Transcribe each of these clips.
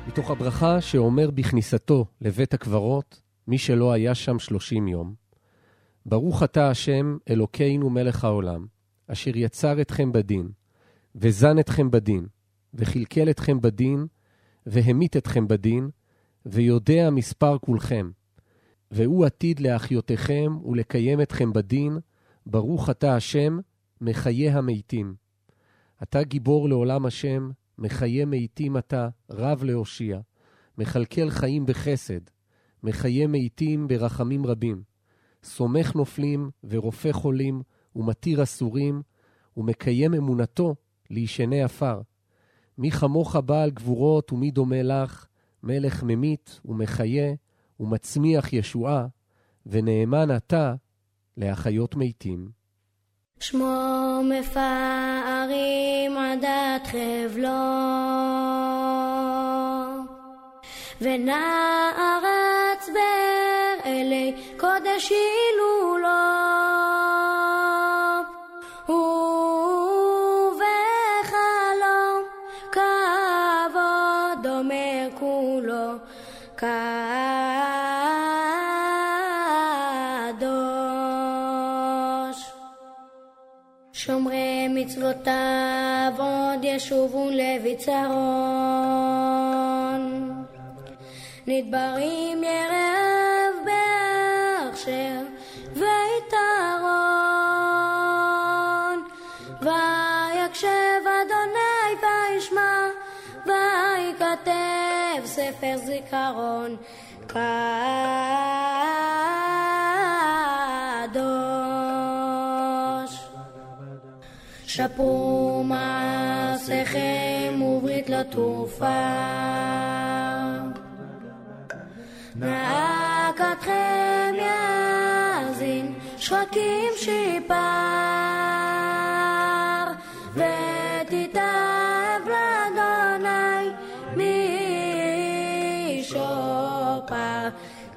מתוך הברכה שאומר בכניסתו לבית הקברות, מי שלא היה שם 30 יום, ברוך אתה השם אלוקינו מלך העולם, אשר יצר אתכם בדין, וזן אתכם בדין, וחלקל אתכם בדין, והמית אתכם בדין, ויודע מספר כולכם, והוא עתיד לאחיותיכם ולקיים אתכם בדין, ברוך אתה השם מחיי המתים. אתה גיבור לעולם השם, מחיה מתים אתה, רב להושיע, מחלקל חיים בחסד, מחיה מתים ברחמים רבים, סומך נופלים ורופא חולים ומתיר אסורים, ומקיים אמונתו לישני עפר. מי כמוך בעל גבורות ומי דומה לך, מלך ממית ומחיה ומצמיח ישועה, ונאמן אתה להחיות מתים. שמו מפארים עדת חבלו, ונערץ באלי קודש הילולו, ובחלום כבוד אומר כולו קדוש. שומרי מצוותיו עוד ישובו לביצרון, נדברים ירב בהכשר ויתרון, ויקשב אדוני וישמע, ויקטב ספר זיכרון קדוש. שפרו מעשיכם וברית לא תופר, נאקתכם יאזין שחקים שיפר, ותתאהב לאדוני משופר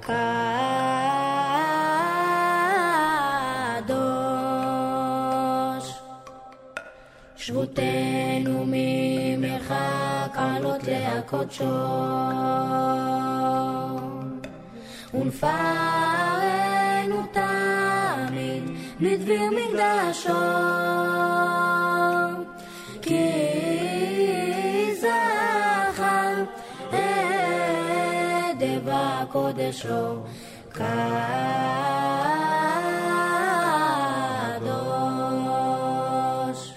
קדוש. שבותנו ממרחק עלות להקודשו, ונפארנו תמיד לדביר מקדשו, כי זכר את דבר קודשו קדוש.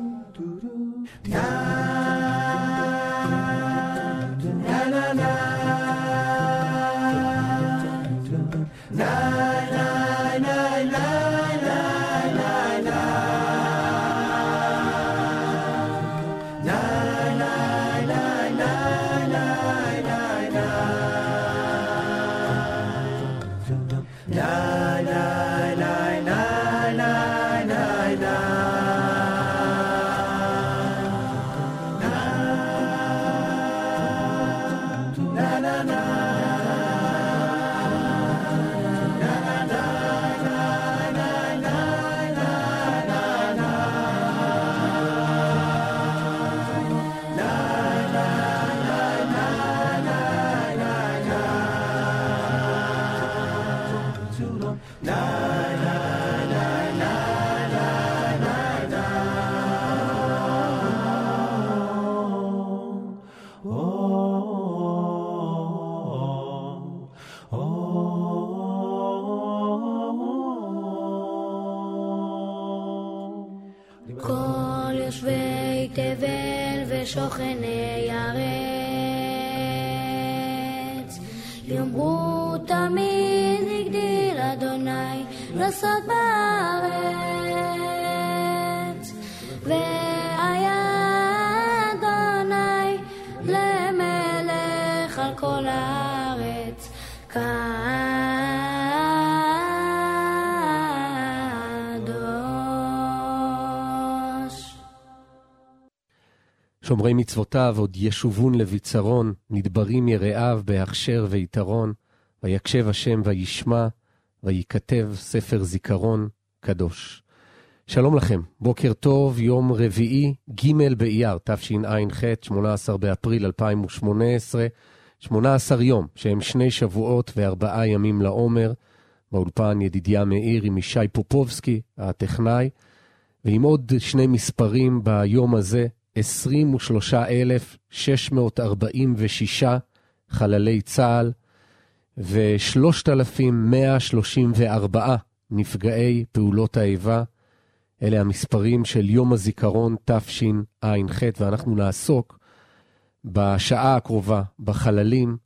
כל יושבי תבל ושוכני ארץ, יאמרו תמיד הגדיל אדוני לעשות בארץ, והיה אדוני למלך על כל הארץ שומרי מצוותיו עוד ישובון לביצרון, נדברים יראיו בהכשר ויתרון, ויקשב השם וישמע, ויקטב ספר זיכרון קדוש. שלום לכם, בוקר טוב, יום רביעי, ג' באייר, תשע"ח, 18 באפריל 2018, 18 יום, שהם 2 שבועות ו4 ימים לעומר, באולפן ידידיה מאיר עם ישי פופובסקי, הטכנאי, ועם עוד 2 מספרים ביום הזה, 23,646 חללי צה"ל, ו3,134 נפגעי פעולות האיבה. אלה המספרים של יום הזיכרון תשע"ח, ואנחנו נעסוק בשעה הקרובה בחללים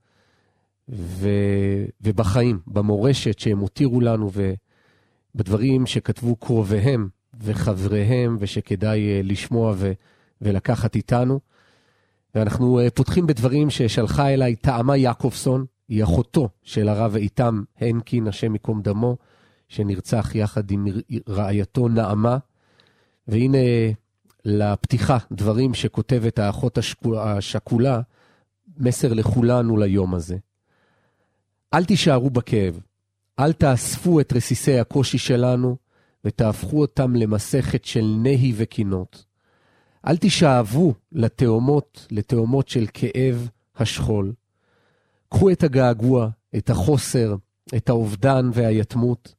ובחיים, במורשת שהם הותירו לנו ובדברים שכתבו קרוביהם וחבריהם ושכדאי לשמוע ולקחת איתנו. ואנחנו פותחים בדברים ששלחה אליי תעמה יעקובסון, היא אחותו של הרב איתם הנקין, השם יקום דמו, שנרצח יחד עם רעייתו נעמה. והנה לפתיחה דברים שכותבת האחות השכולה, מסר לכולנו ליום הזה. אל תישארו בכאב, אל תאספו את רסיסי הקושי שלנו ותהפכו אותם למסכת של נהי וקינות. אל תשאבו לתאומות של כאב השכול. קחו את הגעגוע, את החוסר, את האובדן והיתמות,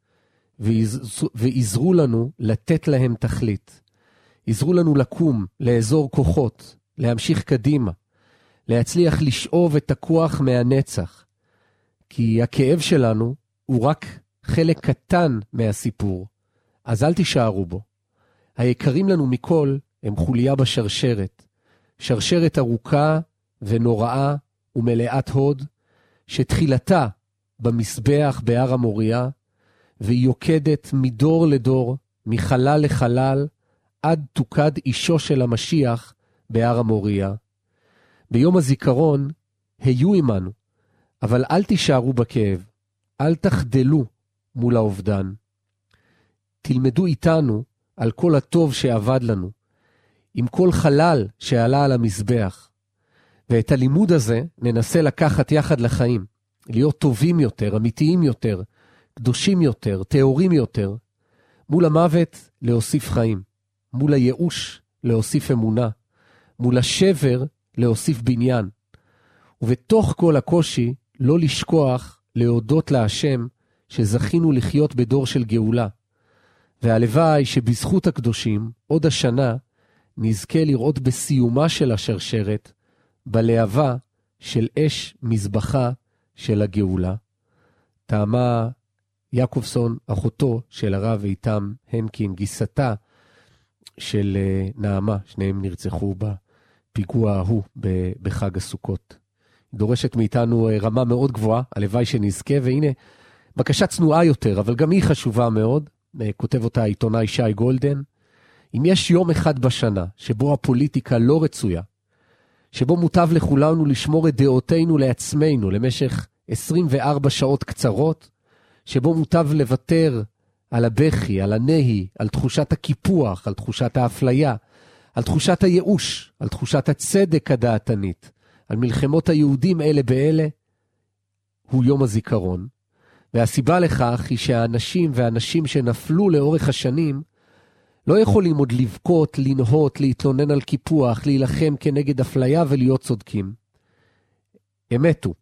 ועזרו לנו לתת להם תכלית. עזרו לנו לקום, לאזור כוחות, להמשיך קדימה, להצליח לשאוב את הכוח מהנצח. כי הכאב שלנו הוא רק חלק קטן מהסיפור, אז אל תישארו בו. היקרים לנו מכל הם חוליה בשרשרת, שרשרת ארוכה ונוראה ומלאת הוד, שתחילתה במסבח בהר המוריה, והיא יוקדת מדור לדור, מחלל לחלל, עד תוקד אישו של המשיח בהר המוריה. ביום הזיכרון היו עמנו, אבל אל תישארו בכאב, אל תחדלו מול האובדן. תלמדו איתנו על כל הטוב שעבד לנו, עם כל חלל שעלה על המזבח. ואת הלימוד הזה ננסה לקחת יחד לחיים, להיות טובים יותר, אמיתיים יותר, קדושים יותר, טהורים יותר. מול המוות להוסיף חיים, מול הייאוש להוסיף אמונה, מול השבר להוסיף בניין. ובתוך כל הקושי לא לשכוח להודות להשם שזכינו לחיות בדור של גאולה. והלוואי שבזכות הקדושים עוד השנה נזכה לראות בסיומה של השרשרת, בלהבה של אש מזבחה של הגאולה. תעמה יעקובסון, אחותו של הרב איתם הנקין, גיסתה של נעמה, שניהם נרצחו בפיגוע ההוא בחג הסוכות. דורשת מאיתנו רמה מאוד גבוהה, הלוואי שנזכה, והנה בקשה צנועה יותר, אבל גם היא חשובה מאוד, כותב אותה העיתונאי שי גולדן. אם יש יום אחד בשנה שבו הפוליטיקה לא רצויה, שבו מוטב לכולנו לשמור את דעותינו לעצמנו למשך 24 שעות קצרות, שבו מוטב לוותר על הבכי, על הנהי, על תחושת הקיפוח, על תחושת האפליה, על תחושת הייאוש, על תחושת הצדק הדעתנית, על מלחמות היהודים אלה באלה, הוא יום הזיכרון. והסיבה לכך היא שהאנשים והאנשים שנפלו לאורך השנים לא יכולים עוד לבכות, לנהות, להתלונן על קיפוח, להילחם כנגד אפליה ולהיות צודקים. הם מתו,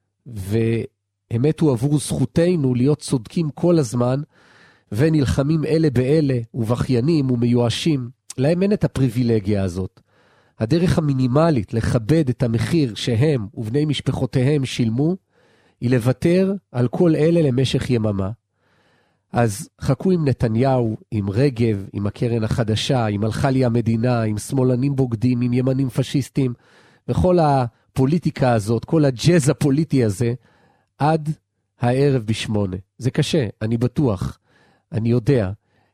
והם מתו עבור זכותנו להיות צודקים כל הזמן, ונלחמים אלה באלה, ובחיינים ומיואשים. להם אין את הפריבילגיה הזאת. הדרך המינימלית לכבד את המחיר שהם ובני משפחותיהם שילמו, היא לוותר על כל אלה למשך יממה. אז חכו עם נתניהו, עם רגב, עם הקרן החדשה, עם הלכה לי המדינה, עם שמאלנים בוגדים, עם ימנים פשיסטים, וכל הפוליטיקה הזאת, כל הג'אז הפוליטי הזה, עד הערב ב8. זה קשה, אני בטוח, אני יודע,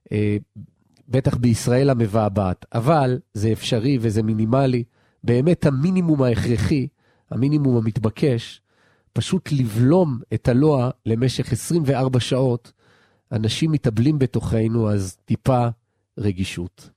בטח בישראל המבעבעת, אבל זה אפשרי וזה מינימלי, באמת המינימום ההכרחי, המינימום המתבקש, פשוט לבלום את הלוע למשך 24 שעות, אנשים מתאבלים בתוכנו, אז טיפה רגישות.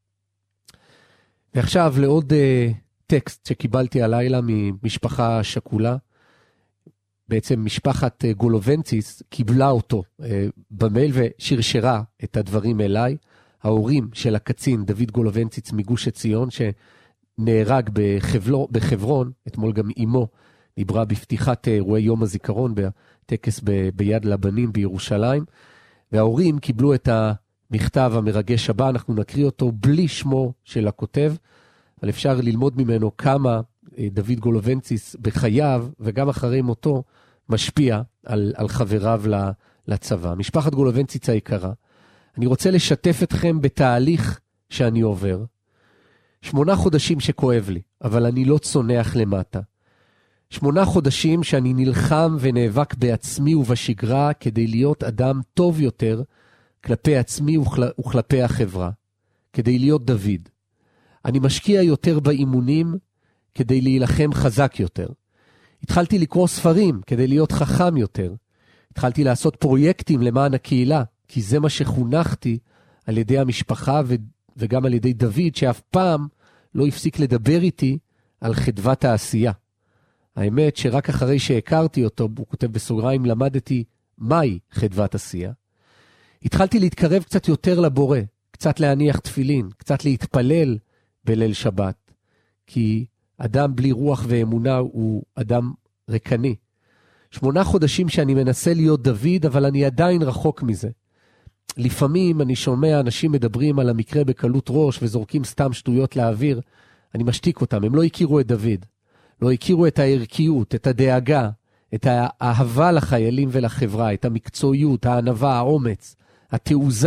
ועכשיו לעוד טקסט שקיבלתי הלילה ממשפחה שכולה, בעצם משפחת גולובנציס קיבלה אותו במייל ושרשרה את הדברים אליי. ההורים של הקצין דוד גולובנציץ מגוש עציון, שנהרג בחברון, אתמול גם אמו דיברה בפתיחת אירועי יום הזיכרון בטקס ביד לבנים בירושלים, וההורים קיבלו את המכתב המרגש הבא, אנחנו נקריא אותו בלי שמו של הכותב, אבל אפשר ללמוד ממנו כמה דוד גולובנציץ בחייו וגם אחרי מותו משפיע על חבריו לצבא. משפחת גולובנציץ היקרה, אני רוצה לשתף אתכם בתהליך שאני עובר. 8 חודשים שכואב לי, אבל אני לא צונח למטה. 8 חודשים שאני נלחם ונאבק בעצמי ובשגרה כדי להיות אדם טוב יותר כלפי עצמי וכלפי החברה. כדי להיות דוד. אני משקיע יותר באימונים כדי להילחם חזק יותר. התחלתי לקרוא ספרים כדי להיות חכם יותר. התחלתי לעשות פרויקטים למען הקהילה, כי זה מה שחונכתי על ידי המשפחה וגם על ידי דוד, שאף פעם לא הפסיק לדבר איתי על חדוות העשייה. האמת שרק אחרי שהכרתי אותו, הוא כותב בסוגריים, למדתי מהי חדוות עשייה. התחלתי להתקרב קצת יותר לבורא, קצת להניח תפילין, קצת להתפלל בליל שבת, כי אדם בלי רוח ואמונה הוא אדם רקני. 8 חודשים שאני מנסה להיות דוד, אבל אני עדיין רחוק מזה. לפעמים אני שומע אנשים מדברים על המקרה בקלות ראש וזורקים סתם שטויות לאוויר, אני משתיק אותם, הם לא הכירו את דוד, לא הכירו את הערכיות, את הדאגה, את האהבה לחיילים ולחברה, את המקצועיות, הענווה, האומץ, התעוזה,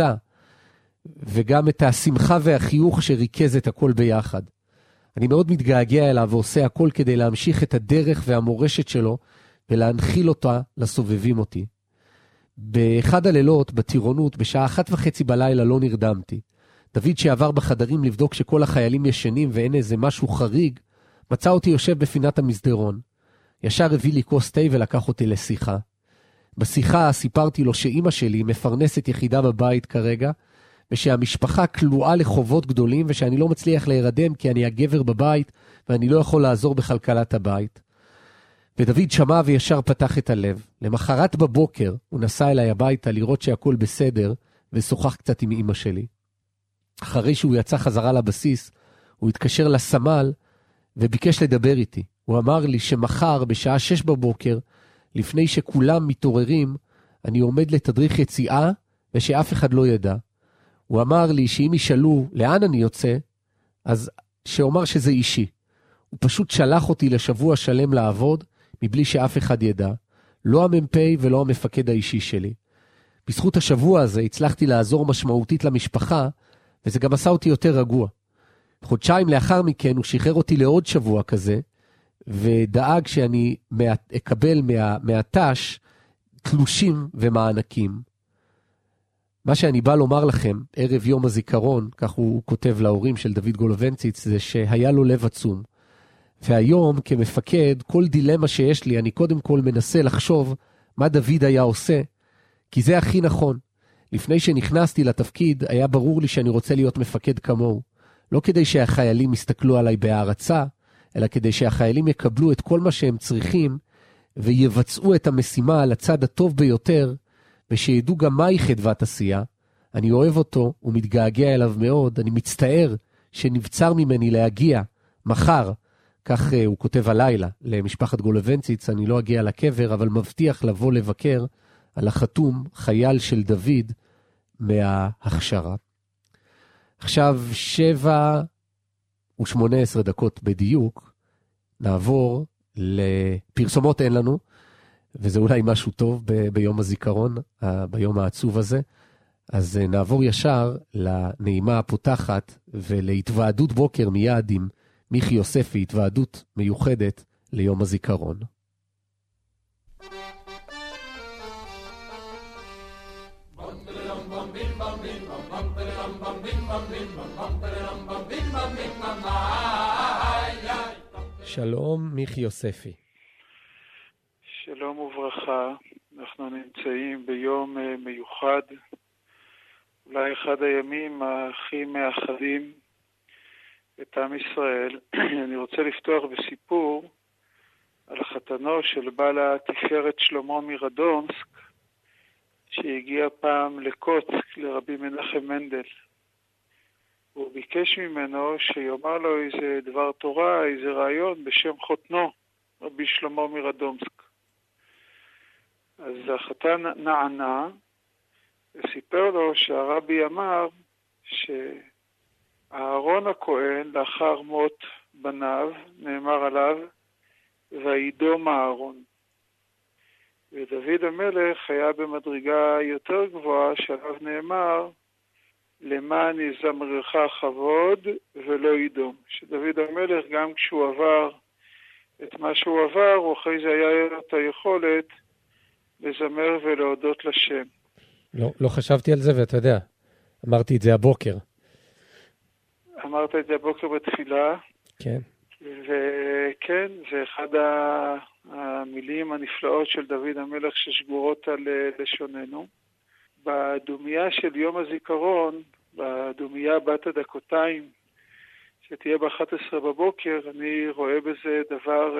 וגם את השמחה והחיוך שריכז את הכל ביחד. אני מאוד מתגעגע אליו ועושה הכל כדי להמשיך את הדרך והמורשת שלו, ולהנחיל אותה לסובבים אותי. באחד הלילות, בטירונות, בשעה 1:30 בלילה לא נרדמתי. דוד שעבר בחדרים לבדוק שכל החיילים ישנים ואין איזה משהו חריג, מצא אותי יושב בפינת המסדרון. ישר הביא לי כוס תה ולקח אותי לשיחה. בשיחה סיפרתי לו שאמא שלי מפרנסת יחידה בבית כרגע, ושהמשפחה כלואה לחובות גדולים, ושאני לא מצליח להירדם כי אני הגבר בבית, ואני לא יכול לעזור בכלכלת הבית. ודוד שמע וישר פתח את הלב. למחרת בבוקר הוא נסע אליי הביתה לראות שהכל בסדר, ושוחח קצת עם אמא שלי. אחרי שהוא יצא חזרה לבסיס, הוא התקשר לסמל וביקש לדבר איתי. הוא אמר לי שמחר בשעה 6 בבוקר, לפני שכולם מתעוררים, אני עומד לתדריך יציאה ושאף אחד לא ידע. הוא אמר לי שאם ישאלו לאן אני יוצא, אז שאומר שזה אישי. הוא פשוט שלח אותי לשבוע שלם לעבוד, מבלי שאף אחד ידע. לא המ"פ ולא המפקד האישי שלי. בזכות השבוע הזה הצלחתי לעזור משמעותית למשפחה, וזה גם עשה אותי יותר רגוע. חודשיים לאחר מכן הוא שחרר אותי לעוד שבוע כזה, ודאג שאני אקבל מהתש תלושים ומענקים. מה שאני בא לומר לכם, ערב יום הזיכרון, כך הוא כותב להורים של דוד גולובנציץ, זה שהיה לו לב עצום. והיום כמפקד, כל דילמה שיש לי, אני קודם כל מנסה לחשוב מה דוד היה עושה, כי זה הכי נכון. לפני שנכנסתי לתפקיד, היה ברור לי שאני רוצה להיות מפקד כמוהו. לא כדי שהחיילים יסתכלו עליי בהערצה, אלא כדי שהחיילים יקבלו את כל מה שהם צריכים, ויבצעו את המשימה על הצד הטוב ביותר, ושידעו גם מהי חדוות עשייה. אני אוהב אותו ומתגעגע אליו מאוד, אני מצטער שנבצר ממני להגיע מחר, כך הוא כותב הלילה למשפחת גולובנציץ, אני לא אגיע לקבר, אבל מבטיח לבוא לבקר על החתום חייל של דוד מההכשרה. עכשיו 7:18 בדיוק, נעבור לפרסומות אין לנו, וזה אולי משהו טוב ביום הזיכרון, ביום העצוב הזה, אז נעבור ישר לנעימה הפותחת ולהתוועדות בוקר מיד עם מיכי יוספי, התוועדות מיוחדת ליום הזיכרון. שלום, מיכי יוספי. שלום וברכה, אנחנו נמצאים ביום מיוחד, אולי אחד הימים הכי מאחדים את עם ישראל. אני רוצה לפתוח בסיפור על חתנו של בעל התפארת שלמה מרדונסק, שהגיע פעם לקוצק לרבי מנחם מנדל. הוא ביקש ממנו שיאמר לו איזה דבר תורה, איזה רעיון בשם חותנו, רבי שלמה מרדומסק. אז החתן נענה וסיפר לו שהרבי אמר שאהרון הכהן לאחר מות בניו נאמר עליו וידום אהרון. ודוד המלך היה במדרגה יותר גבוהה שעליו נאמר למען יזמרך כבוד ולא ידום. שדוד המלך גם כשהוא עבר את מה שהוא עבר, הוא אחרי זה היה את היכולת לזמר ולהודות לשם. לא חשבתי על זה, ואתה יודע, אמרתי את זה הבוקר. אמרת את זה הבוקר בתפילה. כן. וכן, זה אחד המילים הנפלאות של דוד המלך ששגורות על לשוננו. בדומיה של יום הזיכרון, בדומיה בת הדקותיים, שתהיה ב-11 בבוקר, אני רואה בזה דבר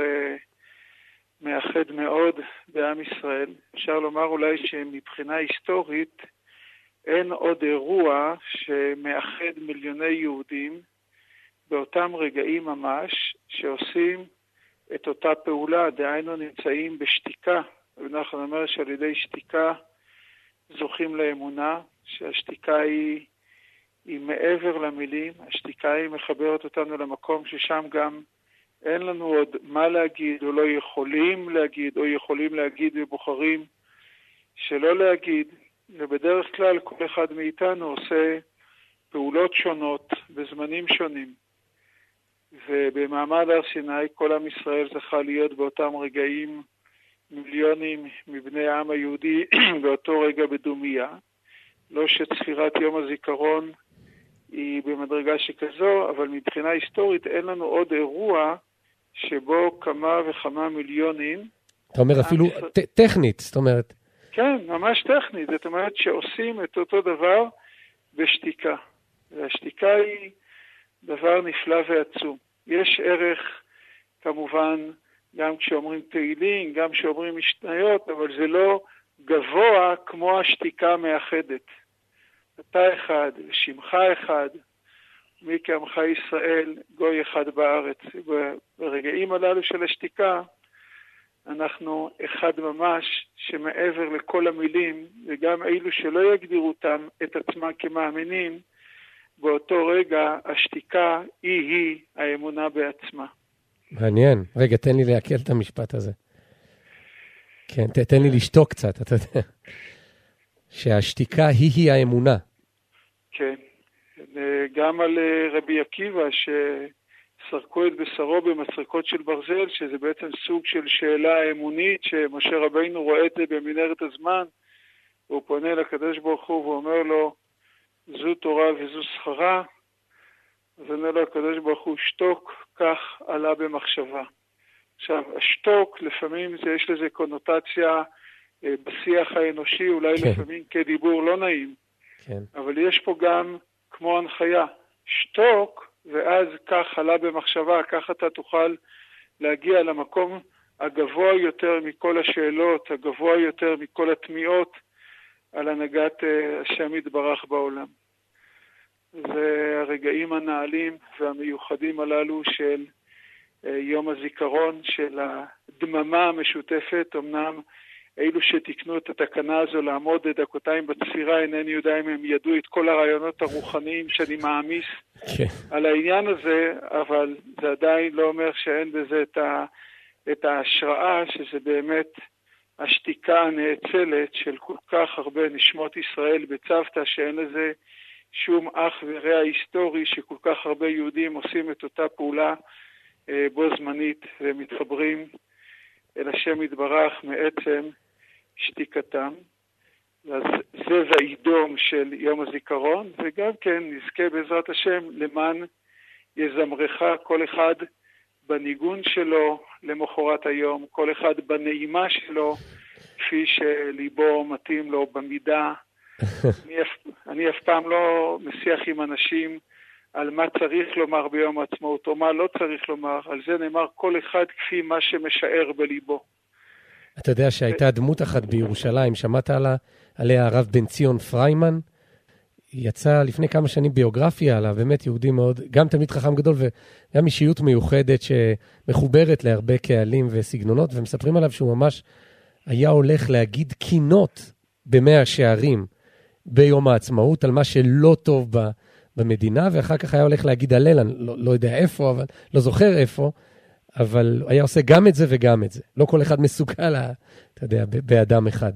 מאחד מאוד בעם ישראל. אפשר לומר אולי שמבחינה היסטורית אין עוד אירוע שמאחד מיליוני יהודים באותם רגעים ממש שעושים את אותה פעולה, דהיינו נמצאים בשתיקה. אנחנו אומר שעל ידי שתיקה זוכים לאמונה, שהשתיקה היא מעבר למילים, השתיקה היא מחברת אותנו למקום ששם גם אין לנו עוד מה להגיד, או לא יכולים להגיד, או יכולים להגיד ובוחרים שלא להגיד. ובדרך כלל כל אחד מאיתנו עושה פעולות שונות בזמנים שונים. ובמעמד הר סיני כל עם ישראל זכה להיות באותם רגעים מיליונים מבני העם היהודי באותו רגע בדומיה. לא שצפירת יום הזיכרון היא במדרגה שכזו, אבל מבחינה היסטורית אין לנו עוד אירוע שבו כמה וכמה מיליונים. אתה אומר אפילו טכנית, זאת אומרת. כן, ממש טכנית. זאת אומרת שעושים את אותו דבר בשתיקה. והשתיקה היא דבר נפלא ועצום. יש ערך, כמובן, גם כשאומרים תהילים, גם כשאומרים משניות, אבל זה לא גבוה כמו השתיקה מאחדת. אתה אחד, ושמך אחד, מי כעמך ישראל, גוי אחד בארץ. ברגעים הללו של השתיקה, אנחנו אחד ממש שמעבר לכל המילים, וגם אילו שלא יגדירו אותם את עצמם כמאמינים, באותו רגע השתיקה היא האמונה בעצמה. מעניין. רגע, תן לי להקל את המשפט הזה. כן, תן לי לשתוק קצת, אתה יודע. שהשתיקה היא האמונה. כן. גם על רבי עקיבא שסרקו את בשרו במסרקות של ברזל, שזה בעצם סוג של שאלה אמונית, שמשה רבינו רואה את זה במנהרת הזמן, והוא פונה לקדוש ברוך הוא ואומר לו, זו תורה וזו שכרה, אז אומר לו הקדוש ברוך הוא, שתוק, כך עלה במחשבה. עכשיו, השתוק, לפעמים יש לזה קונוטציה בשיח האנושי, אולי כן. לפעמים כדיבור לא נעים. כן. אבל יש פה גם כמו הנחיה, שתוק, ואז כך עלה במחשבה, כך אתה תוכל להגיע למקום הגבוה יותר מכל השאלות, הגבוה יותר מכל התמיעות, על הנהגת השם יתברך בעולם. זה הרגעים הנעלים והמיוחדים הללו של יום הזיכרון, של הדממה המשותפת. אמנם אילו שתקנו את התקנה הזו לעמוד דקותיים בצפירה, אינני יודע אם הם ידעו את כל הרעיונות הרוחניים שאני מעמיס על העניין הזה, אבל זה עדיין לא אומר שאין בזה את ההשראה, שזה באמת השתיקה הנאצלת של כל כך הרבה נשמות ישראל בצוותא, שאין לזה שום אח ורע היסטורי, שכל כך הרבה יהודים עושים את אותה פעולה בו זמנית ומתחברים אל השם יתברך מעצם שתיקתם. אז זה וידום של יום הזיכרון, וגם כן נזכה בעזרת השם למען יזמרך, כל אחד בניגון שלו למחרת היום, כל אחד בנעימה שלו, כפי שליבו מתאים לו במידה. אני אף פעם לא משיח עם אנשים על מה צריך לומר ביום העצמאות, או מה לא צריך לומר. על זה נאמר כל אחד כפי מה שמשער בליבו. אתה יודע שהייתה דמות אחת בירושלים, שמעת עליה הרב בן ציון פריימן? יצא לפני כמה שנים ביוגרפיה עליו, באמת יהודי מאוד, גם תלמיד חכם גדול וגם אישיות מיוחדת שמחוברת להרבה קהלים וסגנונות, ומספרים עליו שהוא ממש היה הולך להגיד קינות במאה שערים ביום העצמאות, על מה שלא טוב במדינה, ואחר כך היה הולך להגיד הלל, אני לא יודע איפה, אבל לא זוכר איפה, אבל היה עושה גם את זה וגם את זה. לא כל אחד מסוגל, אתה יודע, באדם אחד.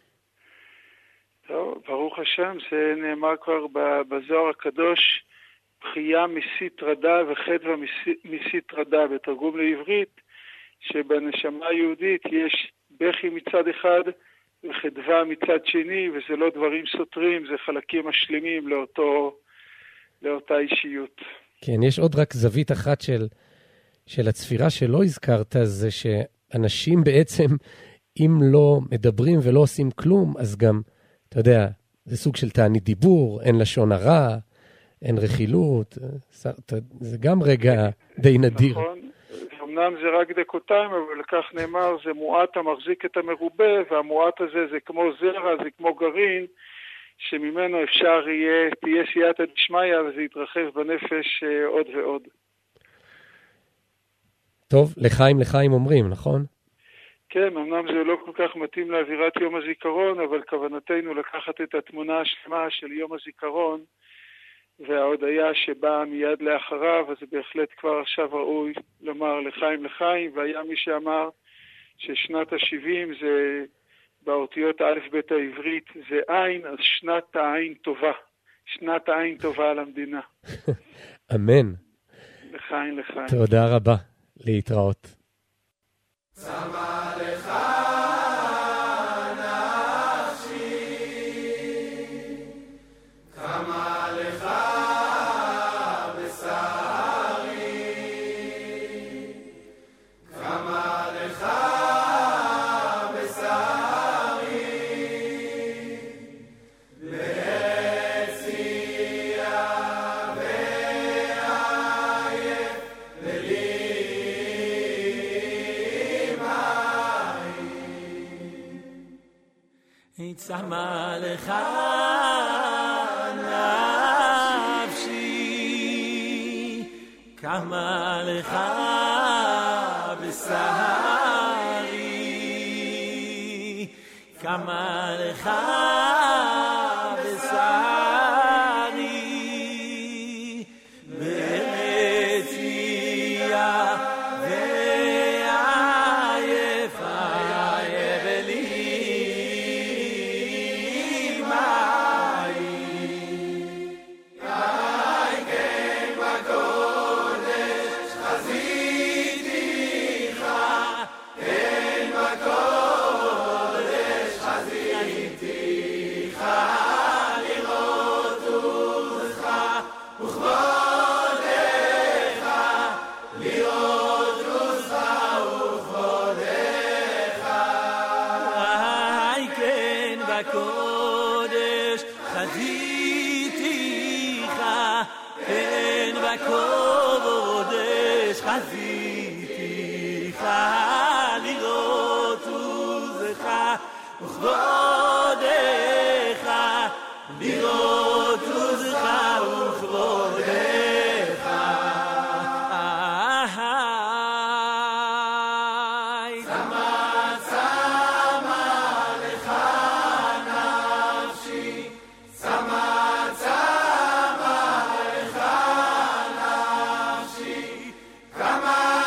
טוב, ברוך השם, זה נאמר כבר בזוהר הקדוש, בחייה מסית רדה וחדווה מסית רדה, בתרגום לעברית, שבנשמה היהודית יש בכי מצד אחד וחדווה מצד שני, וזה לא דברים סותרים, זה חלקים משלימים לאותה אישיות. כן, יש עוד רק זווית אחת של הצפירה שלא הזכרת, זה שאנשים בעצם, אם לא מדברים ולא עושים כלום, אז גם, אתה יודע, זה סוג של תענית דיבור, אין לשון הרע, אין רכילות, זה גם רגע די נדיר. נכון, אמנם זה רק דקותיים, אבל כך נאמר, זה מועט המחזיק את המרובה, והמועט הזה זה כמו זרע, זה כמו גרעין, שממנו אפשר תהיה סייעתא דשמיא, וזה יתרחב בנפש עוד ועוד. טוב, לחיים אומרים, נכון? כן, אמנם זה לא כל כך מתאים לאווירת יום הזיכרון, אבל כוונתנו לקחת את התמונה השלמה של יום הזיכרון, וההודעה שבאה מיד לאחריו, אז זה בהחלט כבר עכשיו ראוי לומר לחיים, והיה מי שאמר ששנת ה-70 זה באותיות א' ב' העברית, זה עין, אז שנת העין טובה. שנת העין טובה על המדינה. אמן. לחיים. תודה רבה. להתראות. צמא לך נפשי, כמה לך בשרי, כמה לך בשרי, להציע ועייף ולי צמא לך נפשי, כמה לך בשרי, כמה לך בשרי, מציע ועייף ולי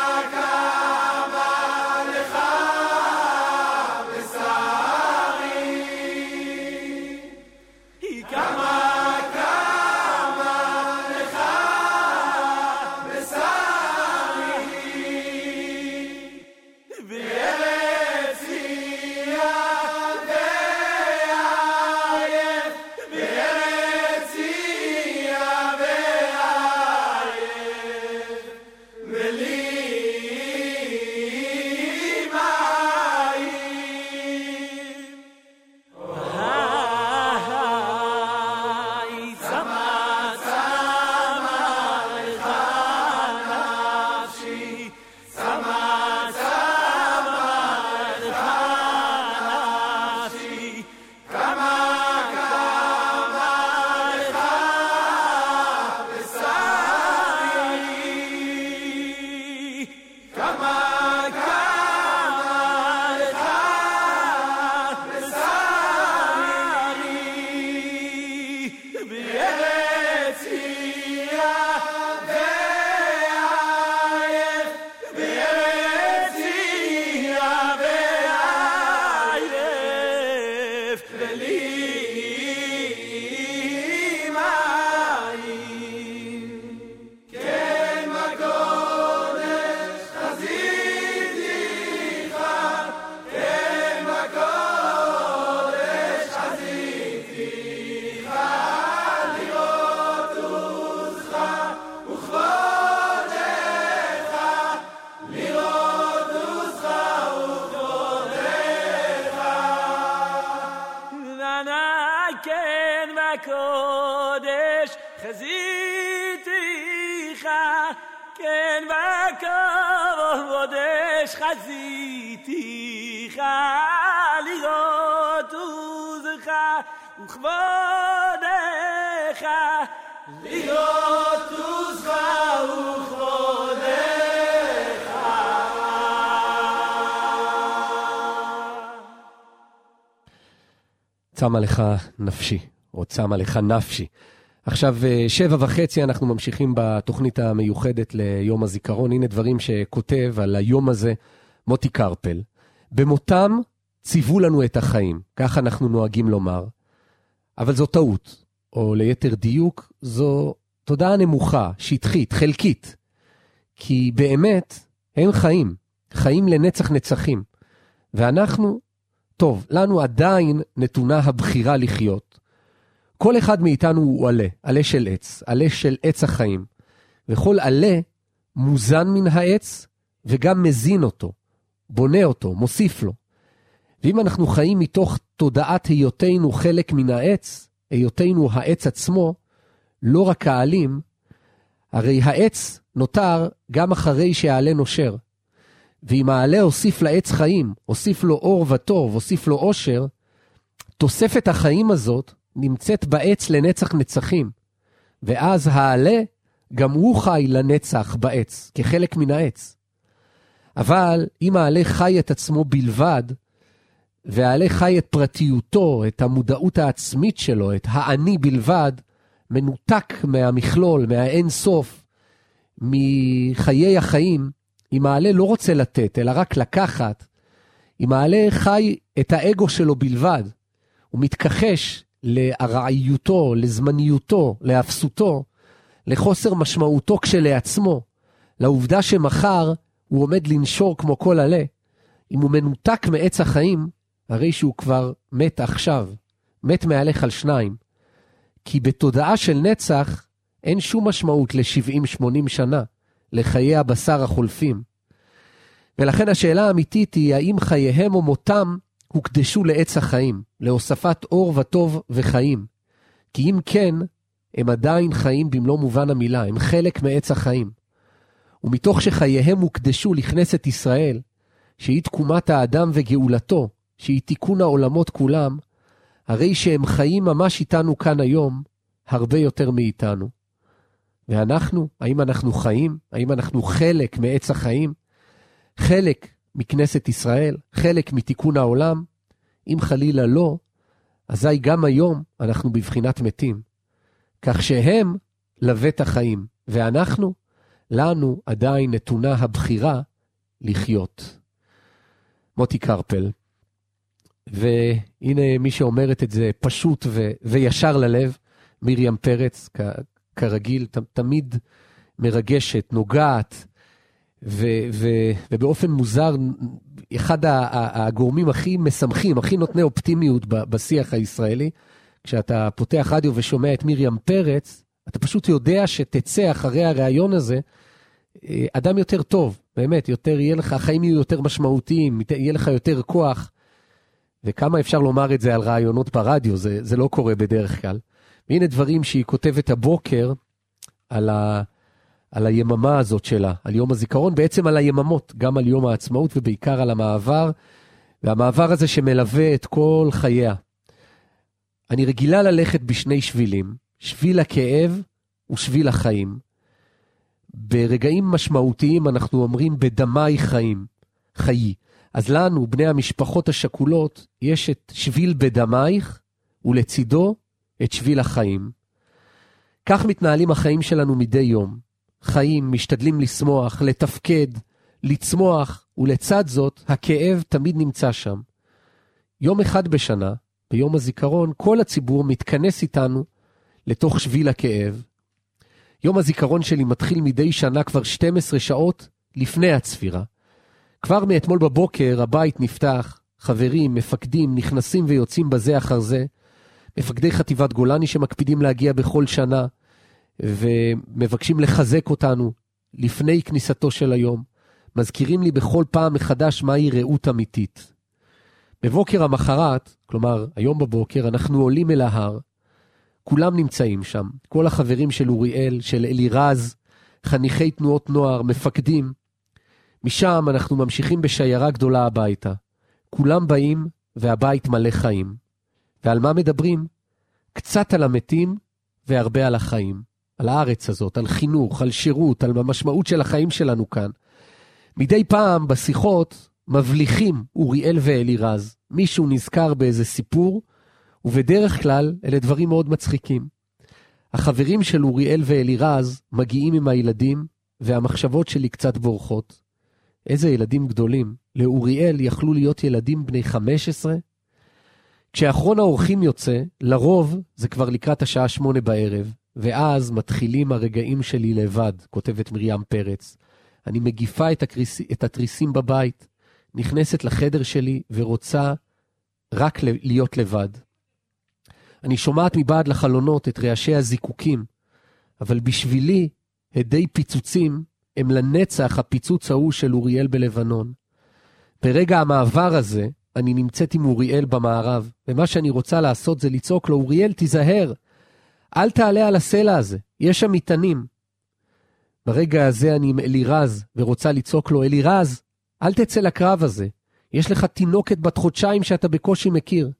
Sorry. בקודש חזיתיך, כן בקודש חזיתיך, לראות עוזך וכבודך, לראות עוזך וכבודך. צמה לך נפשי, או צמה לך נפשי. עכשיו 7:30 אנחנו ממשיכים בתוכנית המיוחדת ליום הזיכרון. הנה דברים שכותב על היום הזה מוטי קרפל. במותם ציוו לנו את החיים, כך אנחנו נוהגים לומר. אבל זו טעות, או ליתר דיוק, זו תודעה נמוכה, שטחית, חלקית. כי באמת הם חיים, חיים לנצח נצחים. ואנחנו, טוב, לנו עדיין נתונה הבחירה לחיות. כל אחד מאיתנו הוא עלה, עלה של עץ, עלה של עץ החיים. וכל עלה מוזן מן העץ וגם מזין אותו, בונה אותו, מוסיף לו. ואם אנחנו חיים מתוך תודעת היותנו חלק מן העץ, היותנו העץ עצמו, לא רק העלים, הרי העץ נותר גם אחרי שהעלה נושר. ואם העלה הוסיף לעץ חיים, הוסיף לו אור וטוב, הוסיף לו אושר, תוספת החיים הזאת נמצאת בעץ לנצח נצחים. ואז העלה גם הוא חי לנצח בעץ, כחלק מן העץ. אבל אם העלה חי את עצמו בלבד, והעלה חי את פרטיותו, את המודעות העצמית שלו, את האני בלבד, מנותק מהמכלול, מהאין סוף, מחיי החיים, אם העלה לא רוצה לתת, אלא רק לקחת, אם העלה חי את האגו שלו בלבד, הוא מתכחש להרעיותו, לזמניותו, לאפסותו, לחוסר משמעותו כשלעצמו, לעובדה שמחר הוא עומד לנשור כמו כל עלה, אם הוא מנותק מעץ החיים, הרי שהוא כבר מת עכשיו, מת מהלך על שניים, כי בתודעה של נצח אין שום משמעות ל-70-80 שנה, לחיי הבשר החולפים. ולכן השאלה האמיתית היא, האם חייהם או מותם הוקדשו לעץ החיים, להוספת אור וטוב וחיים? כי אם כן, הם עדיין חיים במלוא מובן המילה, הם חלק מעץ החיים. ומתוך שחייהם הוקדשו לכנסת ישראל, שהיא תקומת האדם וגאולתו, שהיא תיקון העולמות כולם, הרי שהם חיים ממש איתנו כאן היום, הרבה יותר מאיתנו. ואנחנו, האם אנחנו חיים? האם אנחנו חלק מעץ החיים? חלק מכנסת ישראל? חלק מתיקון העולם? אם חלילה לא, אזי גם היום אנחנו בבחינת מתים. כך שהם לבית החיים, ואנחנו, לנו עדיין נתונה הבחירה לחיות. מוטי קרפל. והנה מי שאומרת את זה פשוט וישר ללב, מרים פרץ, כרגיל, תמיד מרגשת, נוגעת, ובאופן מוזר, אחד הגורמים הכי משמחים, הכי נותני אופטימיות בשיח הישראלי, כשאתה פותח רדיו ושומע את מרים פרץ, אתה פשוט יודע שתצא אחרי הרעיון הזה, אדם יותר טוב, באמת, יותר יהיה לך, החיים יהיו יותר משמעותיים, יהיה לך יותר כוח, וכמה אפשר לומר את זה על רעיונות ברדיו, זה לא קורה בדרך כלל. והנה דברים שהיא כותבת הבוקר על היממה הזאת שלה, על יום הזיכרון, בעצם על היממות, גם על יום העצמאות ובעיקר על המעבר, והמעבר הזה שמלווה את כל חייה. אני רגילה ללכת בשני שבילים, שביל הכאב ושביל החיים. ברגעים משמעותיים אנחנו אומרים בדמי חיים, חיי. אז לנו, בני המשפחות השכולות, יש את שביל בדמייך ולצידו את שביל החיים. כך מתנהלים החיים שלנו מדי יום. חיים, משתדלים לשמוח, לתפקד, לצמוח, ולצד זאת הכאב תמיד נמצא שם. יום אחד בשנה, ביום הזיכרון, כל הציבור מתכנס איתנו לתוך שביל הכאב. יום הזיכרון שלי מתחיל מדי שנה כבר 12 שעות לפני הצפירה. כבר מאתמול בבוקר הבית נפתח, חברים, מפקדים, נכנסים ויוצאים בזה אחר זה, מפקדי חטיבת גולני שמקפידים להגיע בכל שנה, ומבקשים לחזק אותנו לפני כניסתו של היום, מזכירים לי בכל פעם מחדש מהי ראות אמיתית. בבוקר המחרת, כלומר היום בבוקר, אנחנו עולים אל ההר, כולם נמצאים שם, כל החברים של אוריאל, של אלירז, חניכי תנועות נוער, מפקדים. משם אנחנו ממשיכים בשיירה גדולה הביתה. כולם באים והבית מלא חיים. ועל מה מדברים? קצת על המתים והרבה על החיים. על הארץ הזאת, על חינוך, על שירות, על המשמעות של החיים שלנו כאן. מדי פעם בשיחות מבליחים אוריאל ואלירז. מישהו נזכר באיזה סיפור, ובדרך כלל אלה דברים מאוד מצחיקים. החברים של אוריאל ואלירז מגיעים עם הילדים, והמחשבות שלי קצת בורחות. איזה ילדים גדולים. לאוריאל יכלו להיות ילדים בני 15. כשאחרון האורחים יוצא, לרוב זה כבר לקראת השעה 8 בערב, ואז מתחילים הרגעים שלי לבד, כותבת מרים פרץ. אני מגיפה את התריסים בבית, נכנסת לחדר שלי ורוצה רק להיות לבד. אני שומעת מבעד לחלונות את רעשי הזיקוקים, אבל בשבילי הדי פיצוצים הם לנצח הפיצוץ ההוא של אוריאל בלבנון. ברגע המעבר הזה אני נמצאת עם אוריאל במערב, ומה שאני רוצה לעשות זה לצעוק לו, אוריאל תיזהר, אל תעלה על הסלע הזה, יש שם מטענים. ברגע הזה אני עם אלירז ורוצה לצעוק לו, אלירז, אל תצא לקרב הזה, יש לך תינוקת בת חודשיים שאתה בקושי מכיר.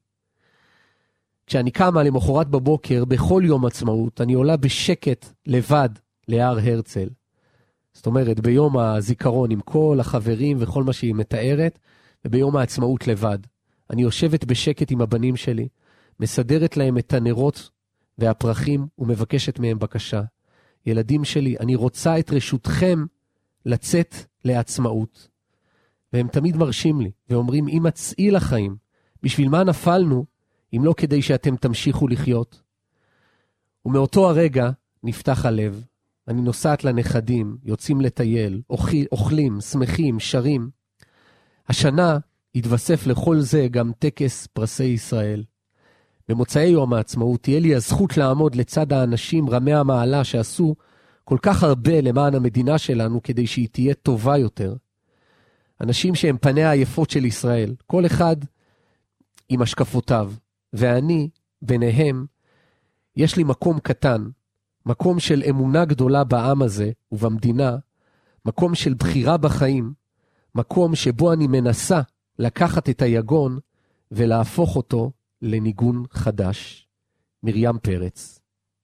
כשאני קמה למחרת בבוקר, בכל יום עצמאות, אני עולה בשקט לבד להר הרצל. זאת אומרת, ביום הזיכרון עם כל החברים וכל מה שהיא מתארת, וביום העצמאות לבד. אני יושבת בשקט עם הבנים שלי, מסדרת להם את הנרות והפרחים ומבקשת מהם בקשה. ילדים שלי, אני רוצה את רשותכם לצאת לעצמאות. והם תמיד מרשים לי ואומרים, אם מצאי לחיים, בשביל מה נפלנו, אם לא כדי שאתם תמשיכו לחיות. ומאותו הרגע נפתח הלב. אני נוסעת לנכדים, יוצאים לטייל, אוכלים, שמחים, שרים. השנה התווסף לכל זה גם טקס פרסי ישראל. במוצאי יום העצמאות תהיה לי הזכות לעמוד לצד האנשים רמי המעלה שעשו כל כך הרבה למען המדינה שלנו כדי שהיא תהיה טובה יותר. אנשים שהם פניה היפות של ישראל, כל אחד עם השקפותיו, ואני ביניהם יש לי מקום קטן, מקום של אמונה גדולה בעם הזה ובמדינה, מקום של בחירה בחיים, מקום שבו אני מנסה לקחת את היגון ולהפוך אותו לניגון חדש. מרים פרץ.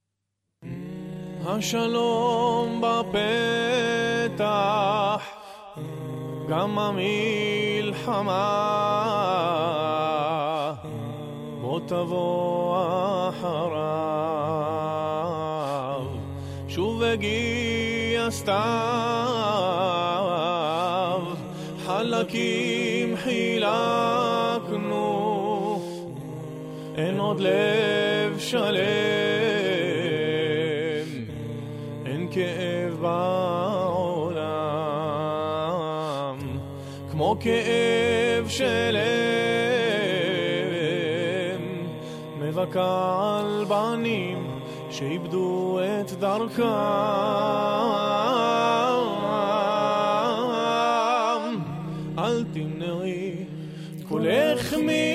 השלום בפתח, גם המלחמה, בוא תבוא אחריו, שוב הגיע סתיו, חלקים חילקנו, אין עוד לב שלם, אין כאב בעולם, כמו כאב של מבכה על בנים שאיבדו את דרכם. אל תמנעי קולך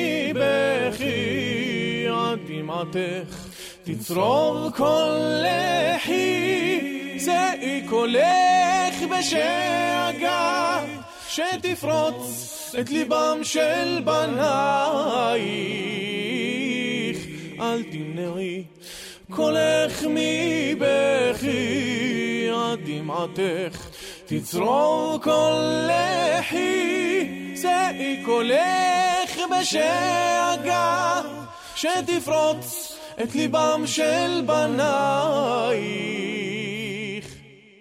מבכי, עד דמעתך תצרור כל לחי, זעי קולך בשאגה שתפרוץ את ליבם של בנייך. אל תמנעי קולך מבכי, עד דמעתך תצרור כל לחי, זעי קולך בשאגה שתפרוץ את ליבם של בנייך.